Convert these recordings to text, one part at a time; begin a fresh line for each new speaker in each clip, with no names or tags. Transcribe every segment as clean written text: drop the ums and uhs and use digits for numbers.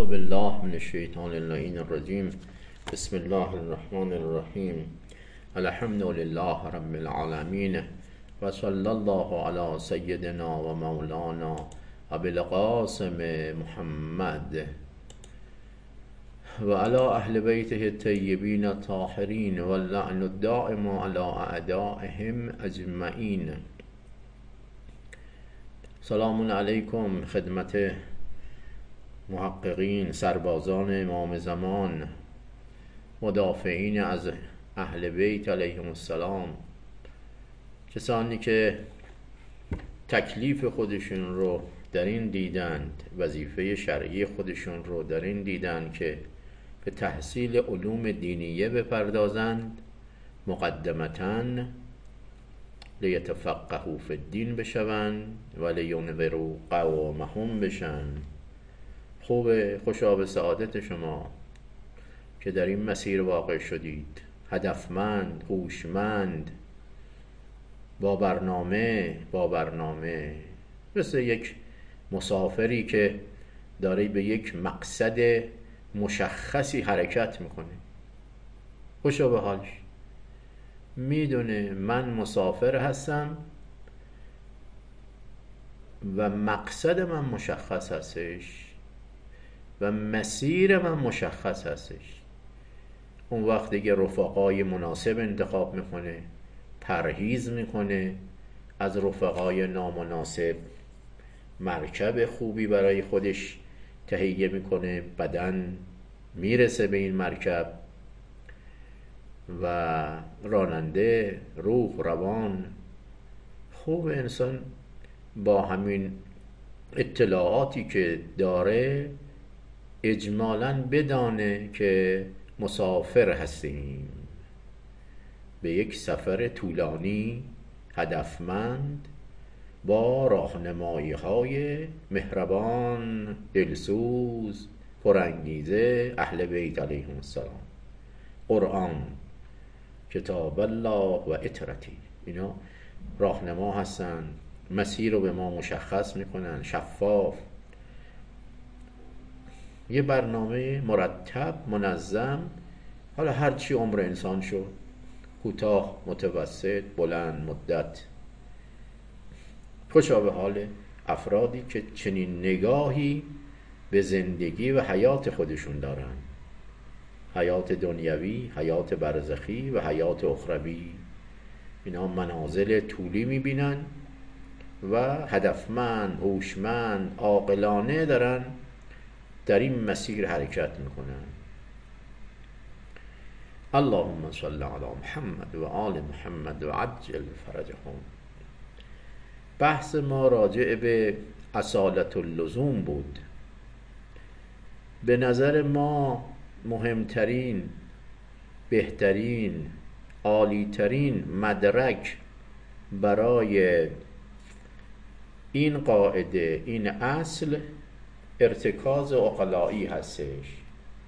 أعوذ بالله من الشيطان اللعين الرجيم. بسم الله الرحمن الرحيم. الحمد لله رب العالمين، وصلى الله على سيدنا ومولانا أبي القاسم محمد وعلى أهل بيته الطيبين الطاهرين، واللعن الدائم على أعدائهم أجمعين. سلام علیکم خدمت محققین، سربازان امام زمان، مدافعین از اهل بیت علیهم السلام، کسانی که تکلیف خودشون رو در این دیدند، وظیفه شرعی خودشون رو در این دیدند که به تحصیل علوم دینیه بپردازند، مقدمتاً لیتفقهوا فی الدین بشوند و لینذروا قومهم بشن. خوشا به سعادت شما که در این مسیر واقع شدید، هدفمند، هوشمند، با برنامه، مثل یک مسافری که داره به یک مقصد مشخصی حرکت میکنه. خوشا به حالش، میدونه من مسافر هستم و مقصد من مشخص هستش و مسیر من مشخص هستش. اون وقت دیگه رفقای مناسب انتخاب میکنه، پرهیز میکنه از رفقای نامناسب، مرکب خوبی برای خودش تهیه میکنه، بدن میرسه به این مرکب و راننده، روح، روان. خوب انسان با همین اطلاعاتی که داره اجمالاً بدانه که مسافر هستیم به یک سفر طولانی، هدفمند، با راهنمایی های مهربان، دلسوز، پرانگیزه اهل بیت علیهم السلام. قرآن، کتاب الله و اطرتی، اینا راهنما هستن، مسیر رو به ما مشخص میکنن، شفاف. یه برنامه مرتب، منظم، حالا هرچی عمر انسان شد، کوتاه، متوسط، بلند مدت. خوشا به حال افرادی که چنین نگاهی به زندگی و حیات خودشون دارن، حیات دنیوی، حیات برزخی و حیات اخروی. اینا منازل طولی میبینن و هدفمند، هوشمند، عاقلانه دارن در این مسیر حرکت میکنن. اللهم صل علی محمد و آل محمد و عجل فرجهم. بحث ما راجع به اصالت اللزوم بود. به نظر ما مهمترین، بهترین، عالیترین مدرک برای این قاعده، این اصل، ارتکاز عقلایی هستش.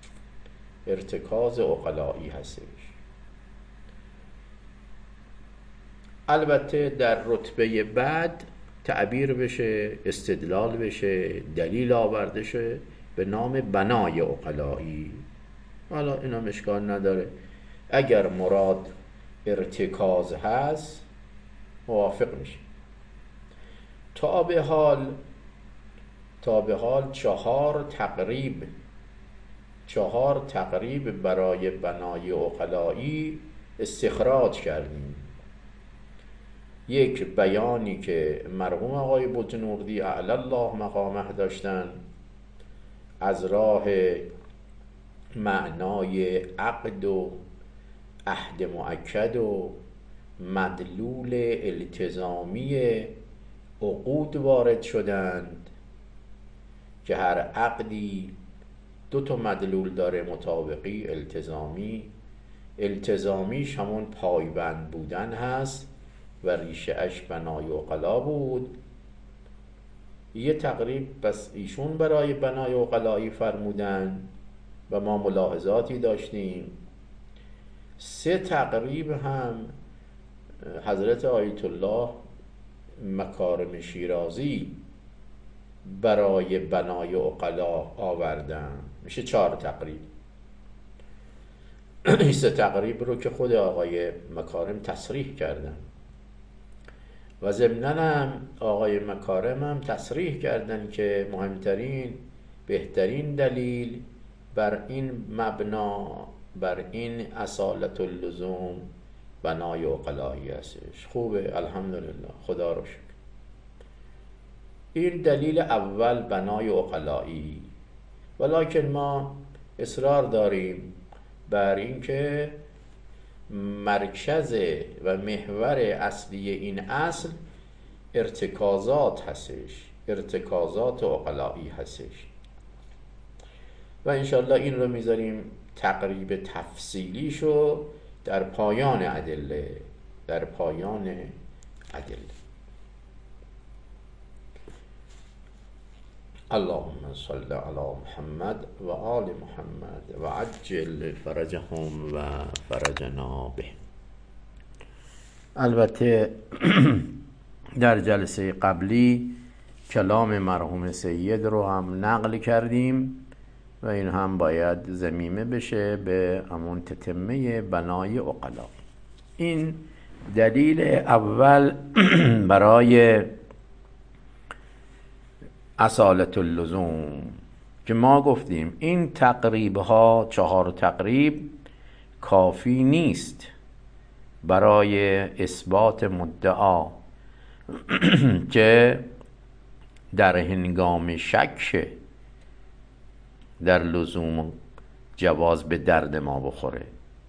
البته در رتبه بعد تعبیر بشه، استدلال بشه، دلیل آورده شه به نام بنای عقلایی. حالا اینا اشکال نداره. اگر مراد ارتکاز هست موافق میشه. تا به حال 4 تقریب برای بنای عقلایی استخراج کردیم. یک، بیانی که مرحوم آقای بجنوردی اعلی الله مقامه داشتن از راه معنای عقد و عهد مؤکد و مدلول التزامی عقود وارد شدند که هر عقدی 2 مدلول داره، مطابقی، التزامیش همون پایبند بودن هست و ریشه اش بنای عقلا بود. یه تقریب بس ایشون برای بنای عقلایی فرمودن و ما ملاحظاتی داشتیم. 3 تقریب هم حضرت آیت الله مکارم شیرازی برای بنای عقلا آوردن. میشه 4 تقریب. این 3 تقریب رو که خود آقای مکارم تصریح کردن و ضمناً هم آقای مکارم هم تصریح کردن که مهمترین بهترین دلیل بر این مبنا، بر این اصالت اللزوم بنای عقلایی هستش. خوبه، الحمدلله، خدا رو شکر. این دلیل اول بنای عقلایی. ولکن ما اصرار داریم بر این که مرکز و محور اصلی این اصل ارتکازات هستش، ارتکازات عقلایی هستش و انشالله این رو میذاریم تقریب تفصیلیشو در پایان ادله، در پایان ادله. اللهم صل علی محمد و آل محمد و عجل فرجهم و فرجنا به. البته در جلسه قبلی کلام مرحوم سید رو هم نقل کردیم و این هم باید ضمیمه بشه به همون تتمه بنای عقلا. این دلیل اول برای اصالت اللزوم که ما گفتیم این تقریب ها 4 تقریب کافی نیست برای اثبات مدعا که در هنگام شک در لزوم جواز به درد ما بخوره.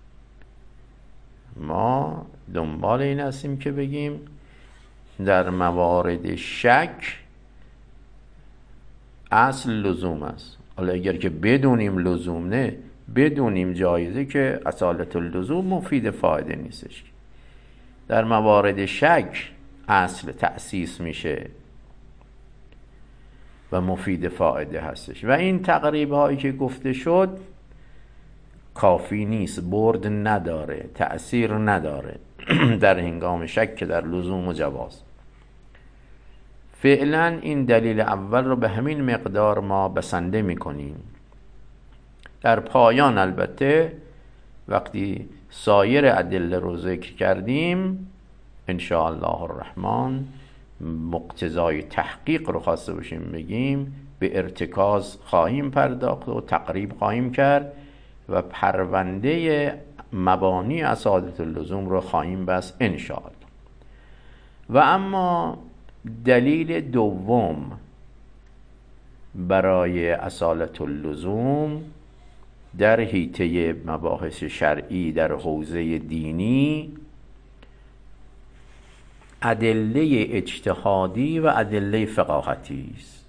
ما دنبال این هستیم که بگیم در موارد شک اصل لزوم است. حالا اگر که بدونیم لزوم نه، بدونیم جایزه که اصالت اللزوم مفید فایده نیستش. در موارد شک اصل تأسیس میشه و مفید فایده هستش و این تقریب هایی که گفته شد کافی نیست، برد نداره، تأثیر نداره در هنگام شک در لزوم و جواز. فعلا این دلیل اول رو به همین مقدار ما بسنده میکنیم. در پایان البته وقتی سایر ادله رو ذکر کردیم ان شاء الله الرحمن مقتضای تحقیق رو خواسته باشیم بگیم به ارتکاز خواهیم پرداخت و تقریب خواهیم کرد و پرونده مبانی اصالت اللزوم رو خواهیم بست ان شاء الله. و اما دلیل دوم برای اصالت اللزوم در حیطه مباحث شرعی در حوزه دینی ادله اجتهادی و ادله فقاهتی است.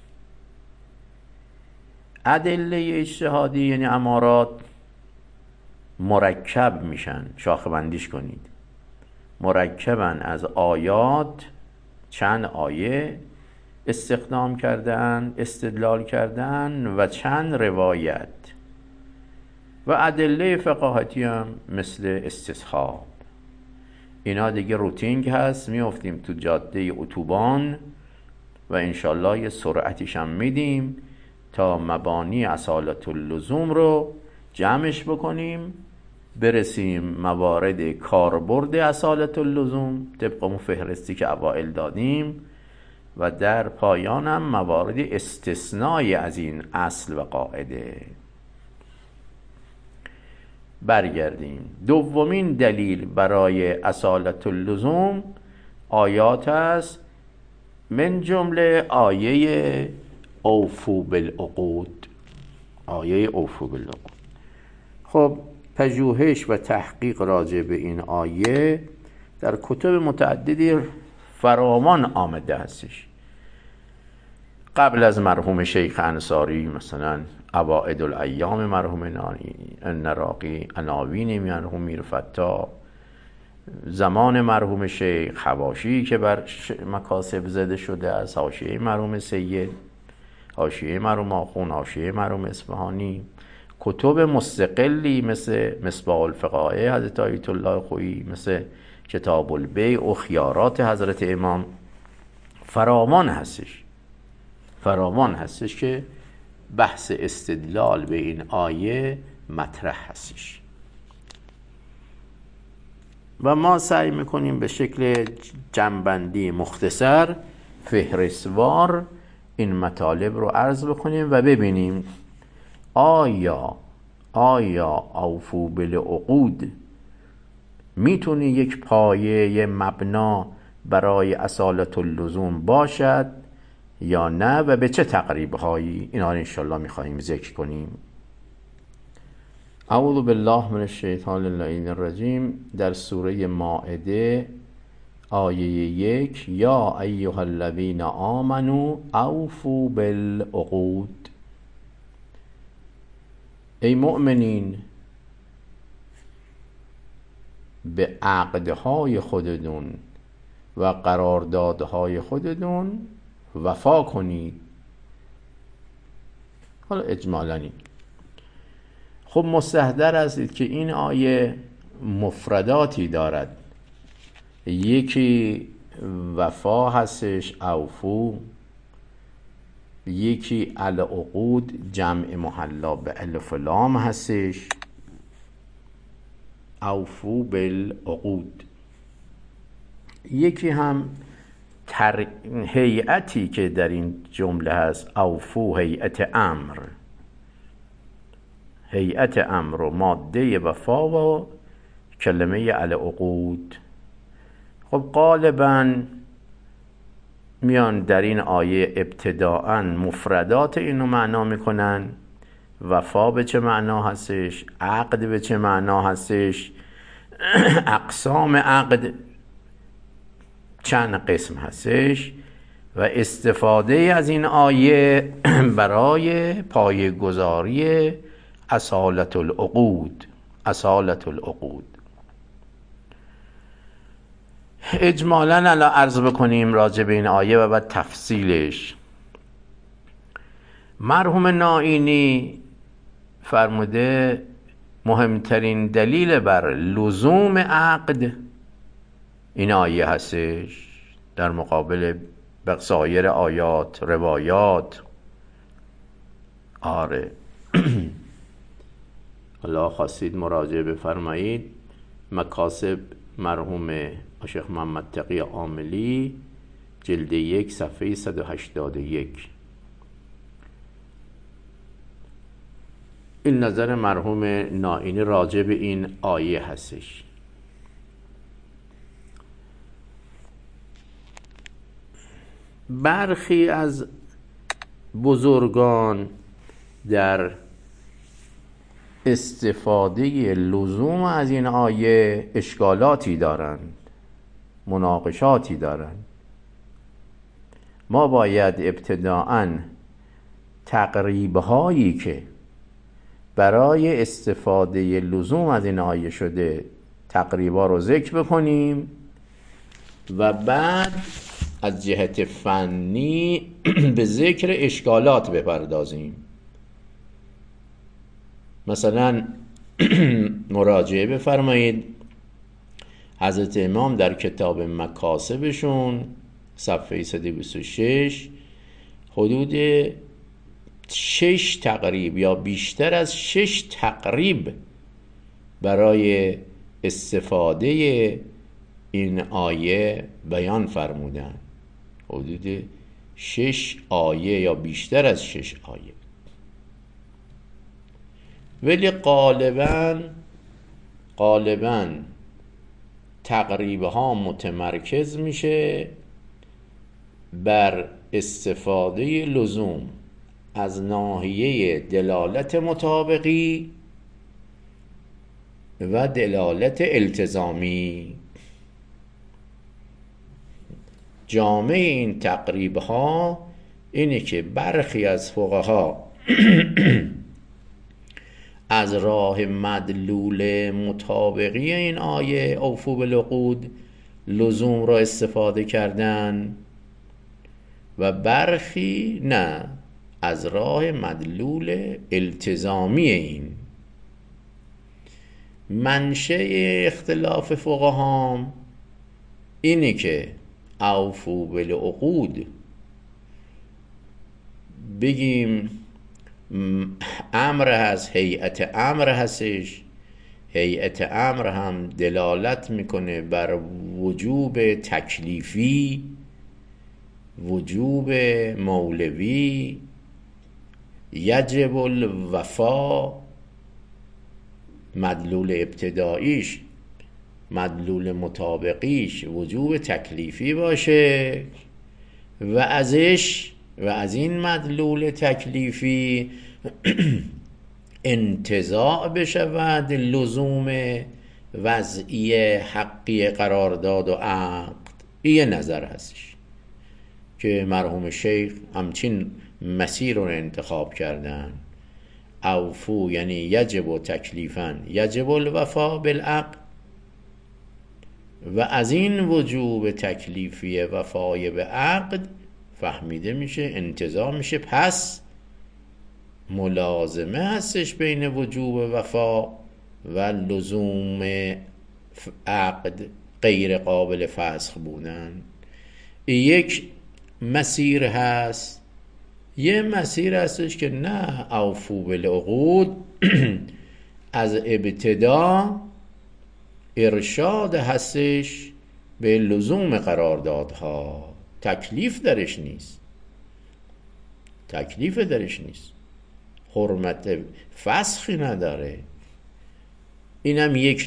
ادله اجتهادی یعنی امارات مرکب میشن، شاخه بندیش کنید، مرکبن از آیات، چند آیه استخدام کردن، استدلال کردن و چند روایت. و ادله فقاهتی هم مثل استصحاب. اینا دیگه روتینگ هست، میافتیم تو جاده اتوبان و انشالله یه سرعتیش هم میدیم تا مبانی اصالت اللزوم رو جمعش بکنیم، برسیم موارد کاربرد اصالت اللزوم طبق اون فهرستی که اوائل دادیم و در پایان هم موارد استثنای از این اصل و قاعده. برگردیم. دومین دلیل برای اصالت اللزوم آیات است، من جمله آیه اوفو بالعقود. آیه اوفو بالعقود. خب پژوهش و تحقیق راجع به این آیه در کتب متعددی فراوان آمده هستش. قبل از مرحوم شیخ انصاری مثلا عوائد الایام مرحوم نراقی، عناوین مرحوم میرفتا، زمان مرحوم شیخ، حواشی که بر مکاسب زده شده از حاشیه مرحوم سید، حاشیه مرحوم آخون، حاشیه مرحوم اصفهانی، کتب مستقلی مثل مصباح الفقاهه حضرت آیت الله خویی، مثل کتاب البیع و خیارات حضرت امام فراوان هستش. فراوان هستش که بحث استدلال به این آیه مطرح هستش و ما سعی میکنیم به شکل جمع‌بندی مختصر فهرستوار این مطالب رو عرض بکنیم و ببینیم آیا اوفو بالعقود میتونه یک پایه مبنا برای اصالت اللزوم باشد یا نه و به چه تقریب‌هایی؟ اینا رو انشالله میخواییم ذکر کنیم. اعوذ بالله من الشیطان اللعین الرجیم. در سوره مائده آیه 1 یا ایها الذین آمنوا اوفوا بالعقود. ای مؤمنین به عقدهای خودتون و قراردادهای خودتون وفا کنید. حالا اجمالانی خب مستحضر هستید که این آیه مفرداتی دارد. یکی وفا هستش اوفو، یکی العقود جمع محلا به الف و لام هستش اوفو بالعقود. یکی هم هیئتی که در این جمله هست اوفو هیئت امر، هیئت امر و ماده وفا و کلمه العقود. خب غالباً میان در این آیه ابتداءً مفردات اینو معنا میکنن. وفا به چه معنا هستش، عقد به چه معنا هستش، اقسام عقد چند قسم هستش و استفاده از این آیه برای پایه‌گذاری اصالت العقود. اصالت العقود اجمالاً الان عرض بکنیم راجع به این آیه و بعد تفصیلش. مرحوم نائینی فرموده مهمترین دلیل بر لزوم عقد این آیه هستش در مقابل سایر آیات روایات. آره الله خواستید مراجعه بفرمایید مکاسب مرحوم شیخ محمد تقی عاملی جلد 1 صفحه 181. این نظر مرحوم نائینی راجع به این آیه هستش. برخی از بزرگان در استفاده لزوم از این آیه اشکالاتی دارند، مناقشاتی دارند. ما باید ابتداءً تقریب‌هایی که برای استفاده لزوم از این آیه شده تقریبا رو ذکر بکنیم و بعد از جهت فنی به ذکر اشکالات بپردازیم. مثلا مراجعه بفرمایید حضرت امام در کتاب مکاسبشون صفحه 126 حدود 6 تقریب یا بیشتر از 6 تقریب برای استفاده این آیه بیان فرمودن. حدود 6 آیه یا بیشتر از 6 آیه. ولی غالباً تقریبها متمرکز میشه بر استفاده لزوم از ناحیه دلالت مطابقی و دلالت التزامی. جامع این تقریبها اینه که برخی از فقها از راه مدلول مطابقی این آیه اوفوا بالعقود لزوم را استفاده کردن و برخی نه، از راه مدلول التزامی این. منشأ اختلاف فقها اینه که اوفوا بالعقود بگیم امر هست، هیئت امر هستش. هیئت امر هم دلالت میکنه بر وجوب تکلیفی، وجوب مولوی، یجب الوفا، مدلول ابتداییش، مدلول مطابقیش وجوب تکلیفی باشه و از این مدلول تکلیفی انتزاع بشود لزوم وضعی حقی قرارداد و عقد. این یه نظر هستش که مرحوم شیخ همچین مسیر رو انتخاب کردن. اوفو یعنی یجب و تکلیفاً یجب الوفا بالعقد، و از این وجوب تکلیفی وفای به عقد فهمیده میشه، انتزاع میشه، پس ملازمه هستش بین وجوب وفا و لزوم عقد غیر قابل فسخ بودن. یک مسیر هست. یه مسیر هستش که نه، اوفو بالعقود از ابتدا ارشاد هستش به لزوم قراردادها، تکلیف درش نیست، تکلیف درش نیست، حرمت فسخی نداره. اینم یک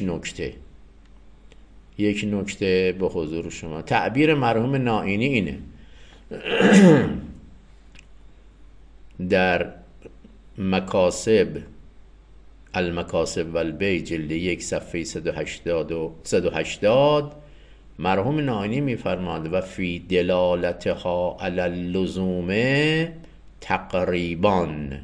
نکته به حضور شما. تعبیر مرحوم نائینی اینه در مکاسب، المکاسب والبیع جلد 1 صفحه 180 مرحوم نائینی میفرماد و فی دلالتها علی اللزوم تقریبان،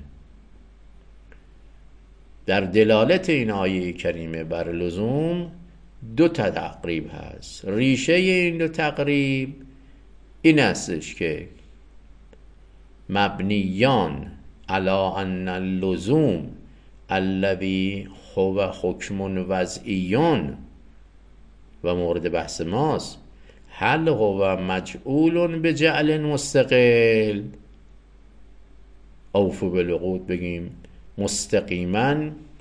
در دلالت این آیه کریمه بر لزوم دو تا تقریب هست. ریشه این دو تقریب این هستش که مبنیان علی ان اللزوم الذی هو حکم وضعیون و مورد بحث ماست، هل هو مجعول به جعل مستقل، اوفو بالعقود بگیم مستقیما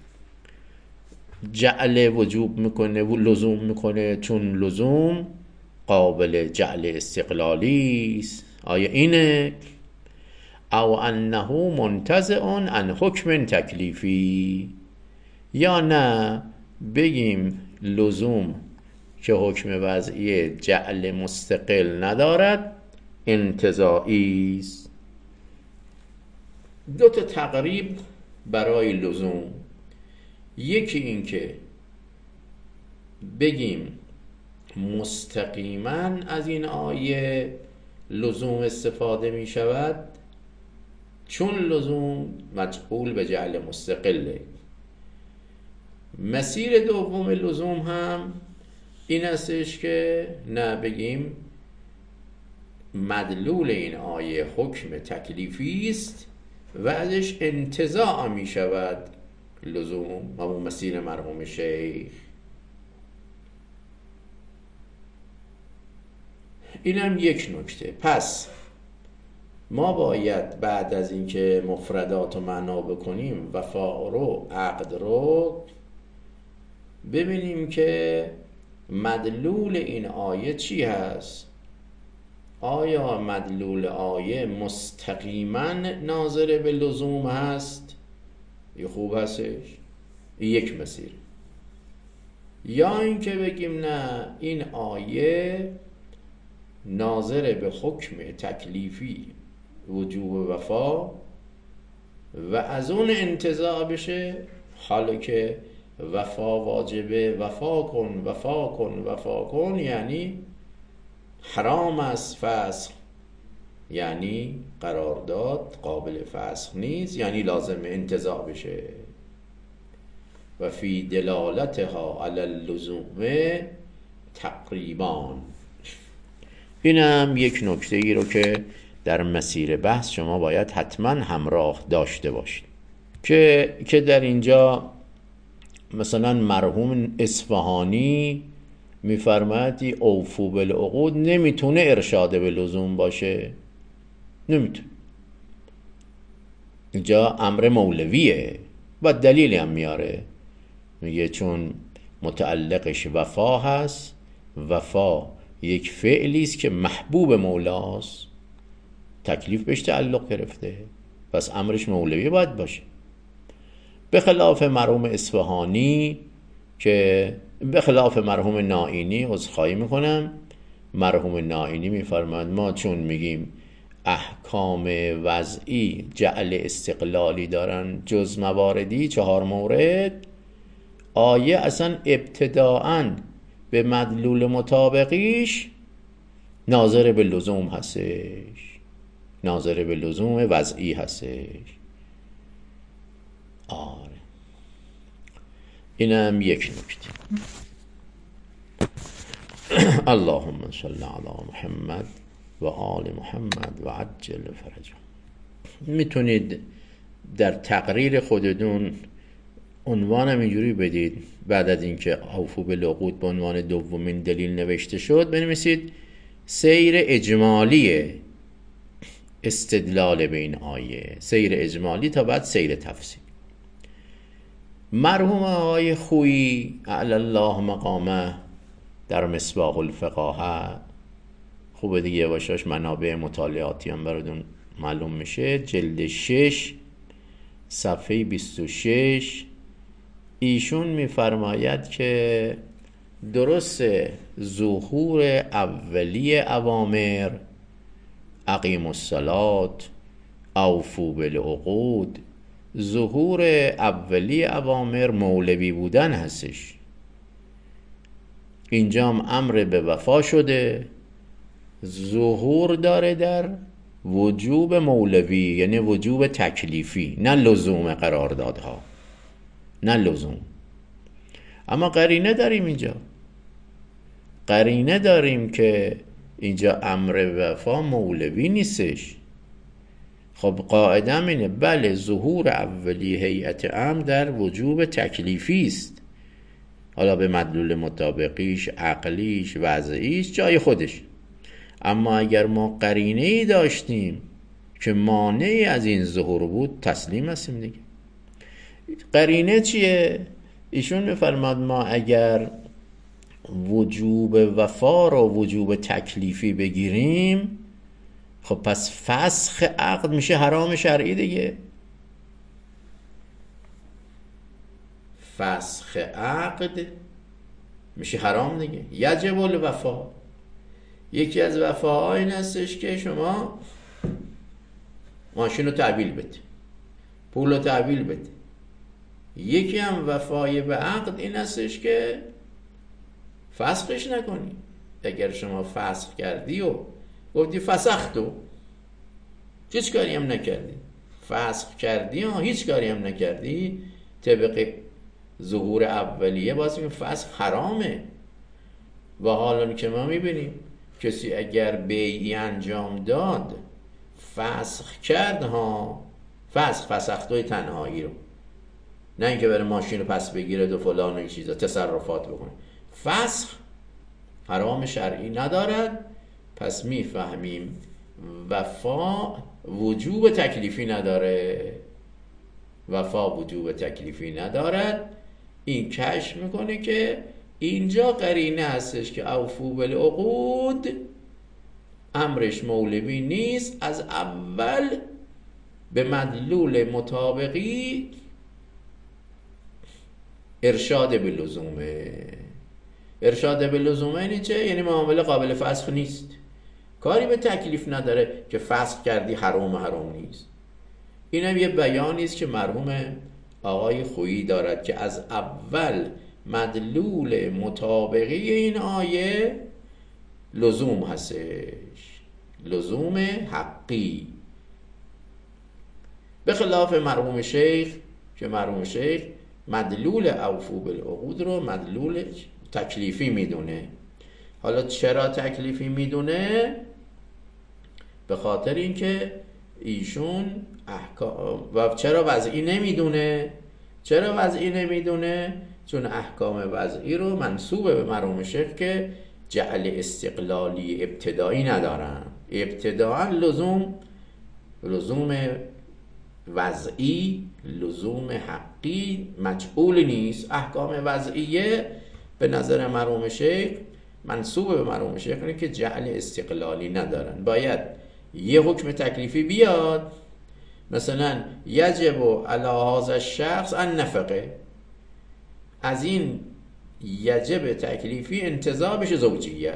جعل وجوب میکنه و لزوم میکنه، چون لزوم قابل جعل استقلالی است. آیا اینه؟ او انه منتزع عن حکم تکلیفی، یا نه بگیم لزوم که حکم وضعی جعل مستقل ندارد، انتزاعی است. دو تا تقریب برای لزوم. یکی این که بگیم مستقیما از این آیه لزوم استفاده می شود چون لزوم مجعول به جعل مستقله. مسیر دوم لزوم هم این استش که نه، بگیم مدلول این آیه حکم تکلیفی است و ازش انتزاع می شود لزوم، همون مسیر مرحوم شیخ. اینم یک نکته. پس ما باید بعد از اینکه مفردات رو معنا بکنیم، وفا رو، عقد رو، ببینیم که مدلول این آیه چی هست. آیا مدلول آیه مستقیما ناظر به لزوم هست؟ یه خوب هستش، یک مسیر. یا اینکه بگیم نه، این آیه ناظر به حکم تکلیفی وجوب وفا و از اون انتزاع بشه، حالا که وفا واجبه، وفا کن وفا کن وفا کن، یعنی حرام است فسخ، یعنی قرارداد قابل فسخ نیست، یعنی لازم انتزاع بشه. و فی دلالتها علی اللزوم تقریبا. اینم یک نکته ای رو که در مسیر بحث شما باید حتما همراه داشته باشید که در اینجا مثلا مرحوم اصفهانی میفرماید اوفو بالعقود نمیتونه ارشاد به لزوم باشه، نمیتونه. اینجا امر مولویه و دلیلی هم میاره، میگه چون متعلقش وفا هست، وفا یک فعلی است که محبوب مولاست، تکلیف بهش تعلق گرفته، پس امرش مولوی باید باشه. به خلاف مرحوم اصفهانی که به خلاف مرحوم نائینی، عذرخواهی میکنم، مرحوم نائینی میفرماند ما چون میگیم احکام وضعی جعل استقلالی دارن جز مواردی 4 مورد، آیه اصلا ابتداءً به مدلول مطابقیش ناظر به لزوم هستش، ناظر به لزوم وضعی هستش. آره اینم یک نکته. اللهم صل علی محمد و آل محمد و عجل فرجهم. میتونید در تقریر خودتون عنوانم اینجوری بدید، بعد از اینکه اوفوا بالعقود به عنوان دومین دلیل نوشته شد بنویسید سیر اجمالی استدلال به این آیه، سیر اجمالی تا بعد سیر تفصیل. مرحوم آقای خویی اعلی الله مقامه در مصباح الفقاهه، خوبه دیگه باشاش منابع مطالعاتی هم براتون معلوم میشه، جلد 6 صفحه 26 ایشون میفرماید که درست ظهور اولی اوامر اقیموا الصلاة اوفوا بالعقود، ظهور اولی اوامر مولوی بودن هستش. اینجا هم امر به وفا شده، ظهور داره در وجوب مولوی، یعنی وجوب تکلیفی، نه لزوم قراردادها، نه لزوم. اما قرینه داریم اینجا، قرینه داریم که اینجا امر وفا مولوی نیستش. خب قاعدم اینه بله ظهور اولی هیئت امر در وجوب تکلیفی است، حالا به مدلول مطابقیش، عقلیش، وضعیش جای خودش. اما اگر ما قرینه‌ای داشتیم که مانعی از این ظهور بود تسلیم هستیم دیگه. قرینه چیه؟ ایشون میفرماد ما اگر وجوب وفا رو وجوب تکلیفی بگیریم، خب پس فسخ عقد میشه حرام شرعی دیگه. فسخ عقد میشه حرام دیگه. یجب الوفا، یکی از وفاها این هستش که شما ماشین رو تحویل بده، پول رو تحویل بده. یکی هم وفای به عقد این هستش که فسخش نکنی. اگر شما فسخ کردی و گفتی فسختو، هیچ کاری هم نکردی، فسخ کردی و هیچ کاری هم نکردی، طبق ظهور اولیه باز این فسخ حرامه. و حالا که ما میبینیم کسی اگر بیعی انجام داد فسخ کرد ها، فسختوی تنهایی رو، نه اینکه بره ماشین رو پس بگیره و فلان و چیزا تصرفات بکنه، فسخ حرام شرعی ندارد. پس میفهمیم وفا وجوب تکلیفی نداره، وفا وجوب تکلیفی ندارد. این کشف میکنه که اینجا قرینه هستش که اوفوا بالعقود امرش مولوی نیست، از اول به مدلول مطابقی ارشاد به لزومه. ارشاد به لزومه یعنی چه؟ یعنی معامله قابل فسخ نیست، کاری به تکلیف نداره که فسخ کردی حرام نیست. اینم یه بیانی است که مرحوم آقای خویی دارد که از اول مدلول مطابقی این آیه لزوم هستش، لزوم حقی، به خلاف مرحوم شیخ که مرحوم شیخ مدلول اوفوا بالعقود رو مدلول تکلیفی میدونه. حالا چرا تکلیفی میدونه؟ به خاطر اینکه ایشون احکام و چرا وضعی نمیدونه؟ چرا وضعی نمیدونه؟ چون احکام وضعی رو منسوب به مرحوم شیخ که جعل استقلالی ابتدایی ندارن. ابتداء لزوم وضعی لزوم حقی مجعول نیست. احکام وضعیه به نظر مرحوم شیخ، منسوب به مرحوم شیخ، اینه که جعل استقلالی ندارن. باید یه حکم تکلیفی بیاد، مثلا یجب علی هذا الشخص ان نفقه، از این یجب تکلیفی انتزاع بشه زوجیت.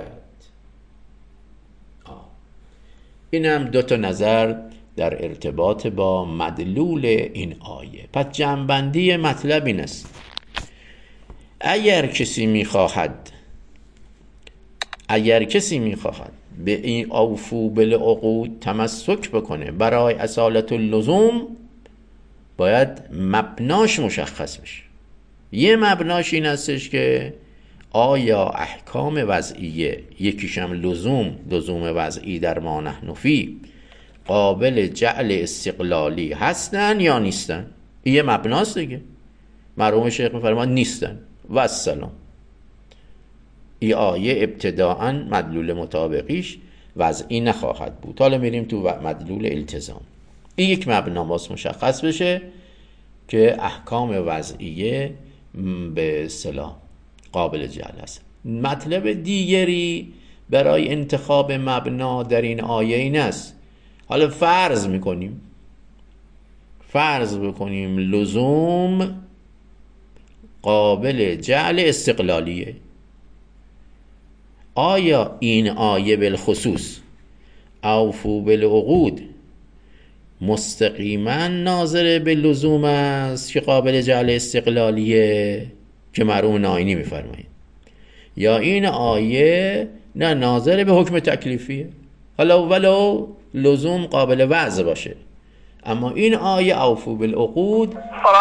این هم 2 نظر در ارتباط با مدلول این آیه. پس جمع‌بندی مطلب این است: اگر کسی میخواهد به این اوفو بالعقود تمسک بکنه برای اصالت اللزوم، باید مبناش مشخص بشه. یه مبناش این هستش که آیا احکام وضعیه، یکیشم لزوم وضعی در ما نحن فی، قابل جعل استقلالی هستن یا نیستن؟ یه مبناست دیگه. مرحوم شیخ می‌فرماد نیستن و السلام. این آیه ابتداءً مدلول مطابقیش وضعی نخواهد بود. حالا میریم تو مدلول التزام. این یک مبنا باز مشخص بشه که احکام وضعیه به اصطلاح قابل جعل است. مطلب دیگری برای انتخاب مبنا در این آیه این است: حالا فرض بکنیم لزوم قابل جعل استقلالیه. آیا این آیه بالخصوص اوفو بالعقود مستقیما ناظر به لزوم است که قابل جعل استقلالیه که مرحوم ناینی میفرمایید، یا این آیه نه ناظر به حکم تکلیفیه؟ حالا ولو لزوم قابل وضع باشه، اما این آیه اوفو بالعقود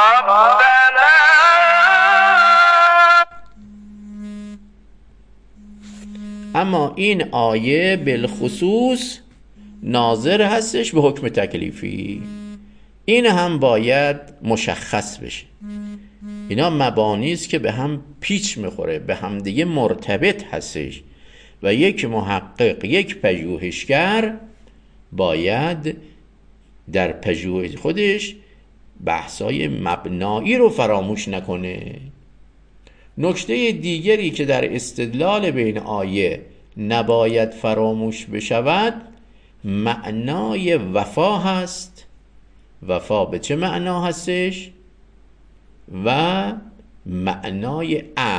بالخصوص ناظر هستش به حکم تکلیفی. این هم باید مشخص بشه. اینا مبانی است که به هم پیچ میخوره، به هم دیگه مرتبط هستش و یک محقق، یک پژوهشگر باید در پژوهش خودش بحثای مبنایی رو فراموش نکنه. نکته دیگری که در استدلال بین آیه نباید فراموش بشود معنای وفا هست. وفا به چه معنا هستش؟ و معنای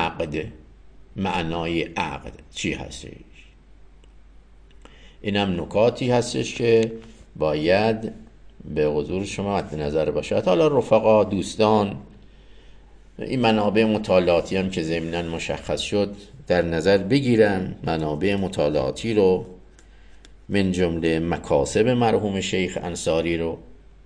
عقد چی هستش؟ اینم نکاتی هستش که باید به حضور شما مد نظر باشد. حالا رفقا، دوستان، این منابع مطالعاتی هم که ضمناً مشخص شد در نظر بگیرن. منابع مطالعاتی رو من جمله مکاسب مرحوم شیخ انصاری رو،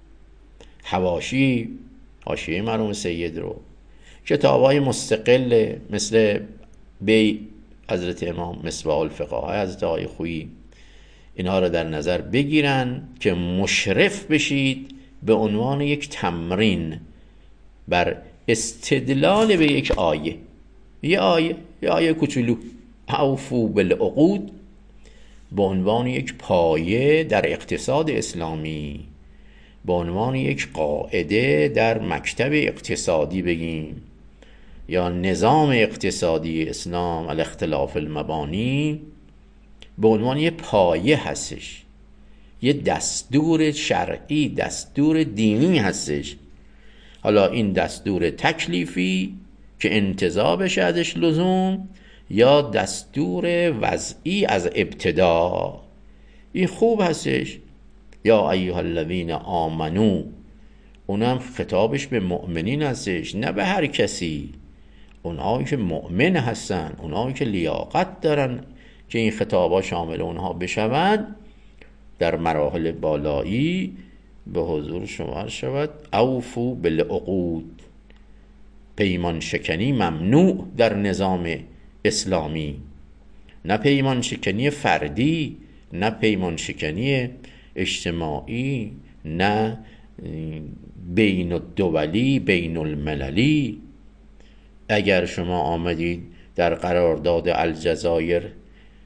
حواشی حاشیه مرحوم سید رو، کتاب‌های مستقل مثل بی حضرت امام مصباح الفقه حضرت آقای خویی، اینها رو در نظر بگیرن که مشرف بشید به عنوان یک تمرین بر استدلال به یک آیه. یه آیه کوچولو اوفو بالعقود به عنوان یک پایه در اقتصاد اسلامی، به عنوان یک قاعده در مکتب اقتصادی بگیم، یا نظام اقتصادی اسلام الاختلاف المبانی، به عنوان یک پایه هستش، یه دستور شرعی، دستور دینی هستش. حالا این دستور تکلیفی که انتزاع بشه ازش لزوم، یا دستور وضعی از ابتدا، این خوب هستش. یا ایها الذین آمنو، اونم خطابش به مؤمنین هستش، نه به هر کسی. اونهایی که مؤمن هستن، اونهایی که لیاقت دارن که این خطابا شامل اونها بشود، در مراحل بالایی به حضور شما شود اوفو بالعقود. پیمان شکنی ممنوع در نظام اسلامی، نه پیمان شکنی فردی، نه پیمان شکنی اجتماعی، نه بین الدولی، بین المللی. اگر شما آمدید در قرارداد الجزایر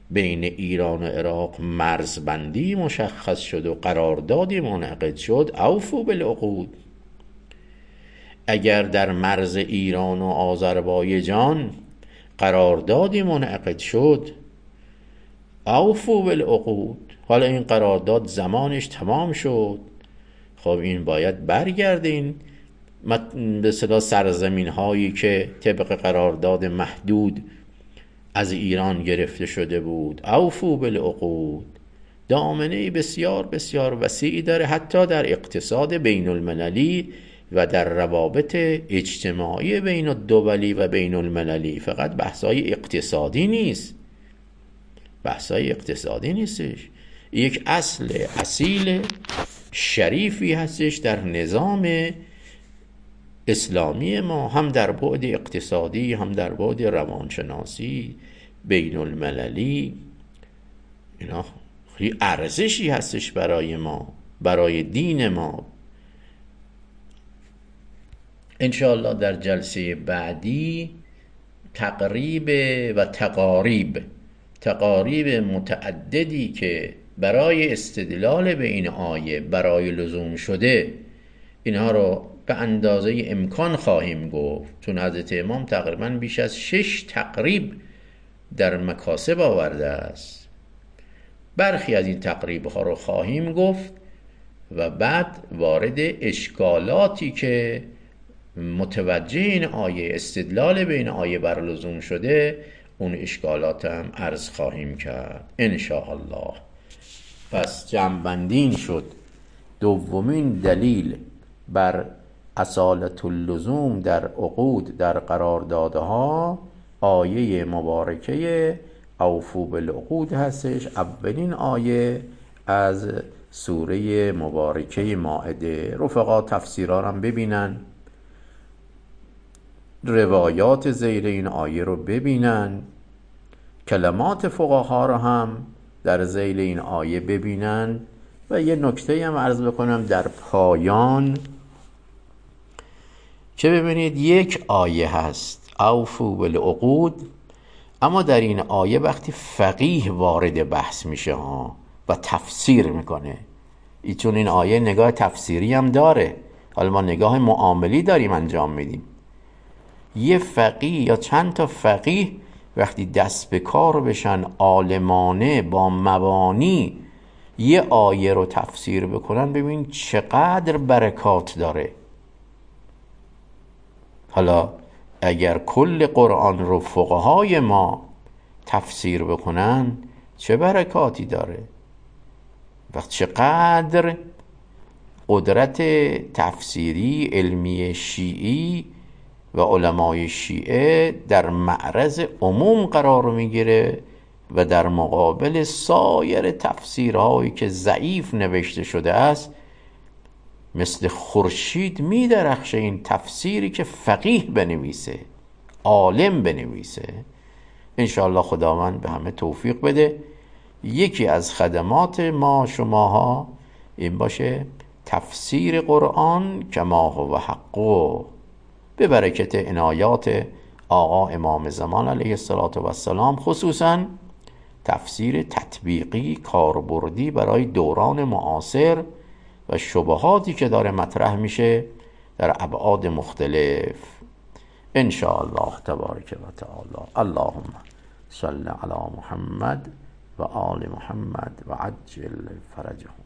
بین ایران و عراق مرزبندی مشخص شد و قراردادی منعقد شد، اوفوا بالعقود. اگر در مرز ایران و آذربایجان قراردادی منعقد شد، اوفوا بالعقود. حالا این قرارداد زمانش تمام شد، خب این باید برگردین به اصطلاح سرزمین هایی که طبق قرارداد محدود از ایران گرفته شده بود. اوفوا بالعقود دامنه بسیار بسیار وسیعی داره، حتی در اقتصاد بین المللی و در روابط اجتماعی بین الدولی و بین المللی. فقط بحثای اقتصادی نیست، بحثای اقتصادی نیستش، یک اصل اصیل شریفی هستش در نظام اسلامی ما، هم در بعد اقتصادی هم در بعد روانشناسی بین المللی. اینا خیلی ارزشی هستش برای ما، برای دین ما. انشاءالله در جلسه بعدی تقریب و تقاریب متعددی که برای استدلال به این آیه برای لزوم شده، اینها رو به اندازه امکان خواهیم گفت، چون حضرت امام تقریبا بیش از 6 تقریب در مکاسب آورده است. برخی از این تقریب ها رو خواهیم گفت و بعد وارد اشکالاتی که متوجه این آیه، استدلال به این آیه بر لزوم شده، اون اشکالات هم عرض خواهیم کرد انشاءالله. پس جمع‌بندی شد دومین دلیل بر اصالت اللزوم در عقود، در قراردادها، آیه مبارکه اوفوا بالعقود هستش. اولین آیه از سوره مبارکه مائده. رفقا تفسیرها هم ببینن، روایات زیر این آیه رو ببینن، کلمات فقها رو هم در ذیل این آیه ببینن. و یه نکته هم عرض بکنم در پایان که ببینید یک آیه هست اوفوا بالعقود، اما در این آیه وقتی فقیه وارد بحث میشه و تفسیر میکنه، چون این آیه نگاه تفسیری هم داره، حالا ما نگاه معاملی داریم انجام میدیم. یه فقیه یا چند تا فقیه وقتی دست به کار بشن عالمانه با مبانی یه آیه رو تفسیر بکنن، ببین چقدر برکات داره. حالا اگر کل قرآن رو فقهای ما تفسیر بکنن چه برکاتی داره و چقدر قدرت تفسیری علمی شیعی و علمای شیعه در معرض عموم قرار میگیره و در مقابل سایر تفسیرهایی که ضعیف نوشته شده است مثل خورشید میدرخشه این تفسیری که فقیه بنویسه، عالم بنویسه. انشاءالله خداوند به همه توفیق بده. یکی از خدمات ما شماها این باشه تفسیر قرآن کما هو حقه، به برکت عنایات آقا امام زمان علیه السلام، خصوصا تفسیر تطبیقی کاربردی برای دوران معاصر و شبهاتی که داره مطرح میشه در ابعاد مختلف. ان شاء الله تبارک و تعالی. اللهم صل علی محمد و آل محمد و عجل فرجهم.